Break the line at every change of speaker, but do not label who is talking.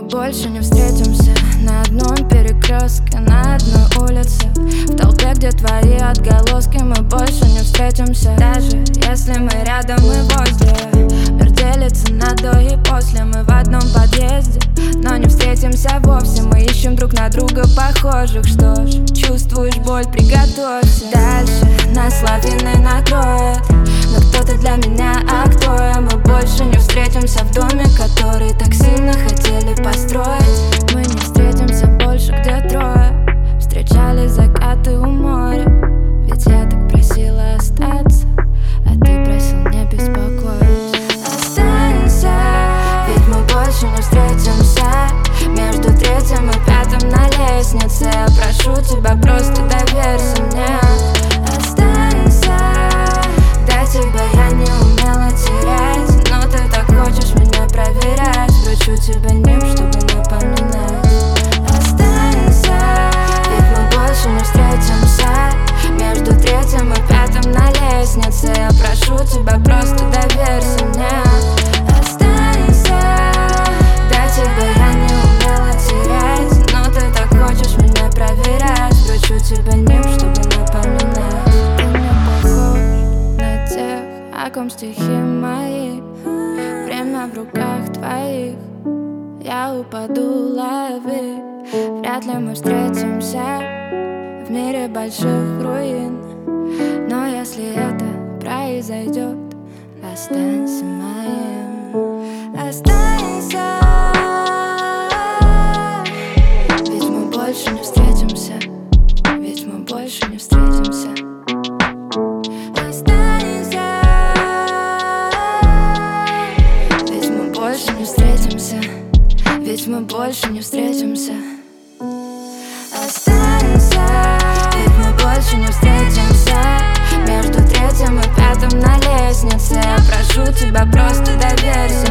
больше не встретимся на одном перекрестке, на одной улице, в толпе, где твои отголоски. Мы больше не встретимся, даже если мы рядом и возле. Мир делится на до и после. Мы в одном подъезде, но не встретимся вовсе. Мы ищем друг на друга похожих. Что ж, чувствуешь боль, приготовься. Дальше нас лавиной накроет, но кто-то для меня, а кто я? Мы больше не встретимся в доме, который так сильно хотели построить. Мы не встретимся больше, где трое встречали закаты у моря. Ведь я так просила остаться, а ты просил не беспокоить. Останься, ведь мы больше не встретимся между третьим и пятым на лестнице. Я прошу тебя, просто доверься мне. Останься, до тебя я не умела терять, но ты так хочешь меня проверять. Вручу тебе ним, чтобы напоминать. Останься, ведь мы больше не встретимся между третьим и пятым на лестнице. Я прошу тебя, просто доверься мне. Останься, до тебя я не умела терять, но ты так хочешь меня проверять. Вручу тебе ним, чтобы напоминать. Ты не похож на тех, о ком стихи мои. Время в руках твоих, я упаду, лови. Вряд ли мы встретимся в мире больших руин, но если это произойдет, останься моим. Останься, ведь мы больше не встретимся, ведь мы больше не встретимся. Останься, ведь мы больше не встретимся, ведь мы больше не встретимся. Останься, ведь мы больше не встретимся между третьим и пятым на лестнице. Я прошу тебя, просто доверься